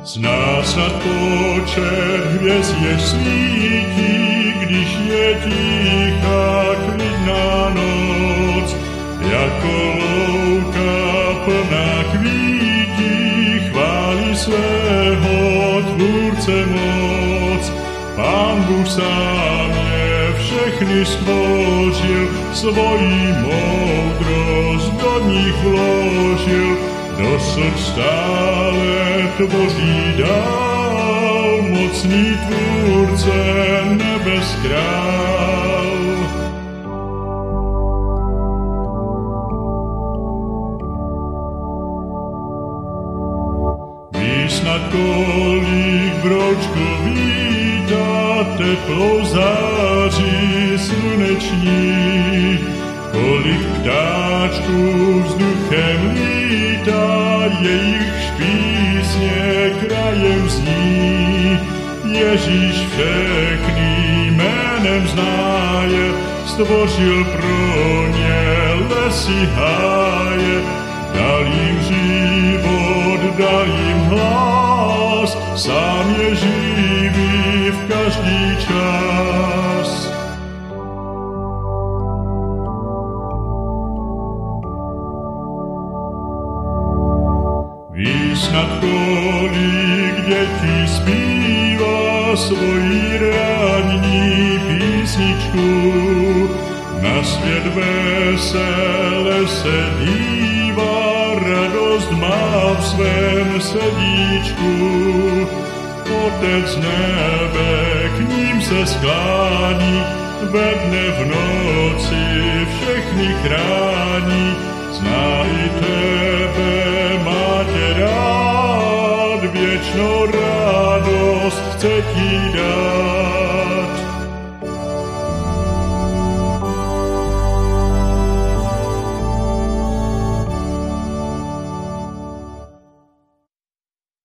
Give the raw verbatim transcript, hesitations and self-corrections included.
Zná sa počet hviezd je svítí, když je tichá klidná noc, jako louka plná kvítí, chválí svého Tvůrce moc. Pán Bůh sám je všechny stvořil, svojí moudrost do nich vložil, dosud stále tvoří dál, mocný Tvůrce nebes král. Ví snad kolik broučku vítá, teplou září sluneční, kolik ptáčků vzduchem lítá, jejichž písně krajem zní. Ježíš všechny jménem zná je, stvořil pro ně lesy háje, dal jim život, dal jim hlas, sám je živý v každý čas. Ví snad kolik dětí zpívá svojí ranní písničku, na svět vesele se dívá, radost má v svém sedíčku. Otec nebe k ním se sklání, ve dne v noci všechny chrání, zná i tebe, má tě rád, věčnou radost chce ti dát.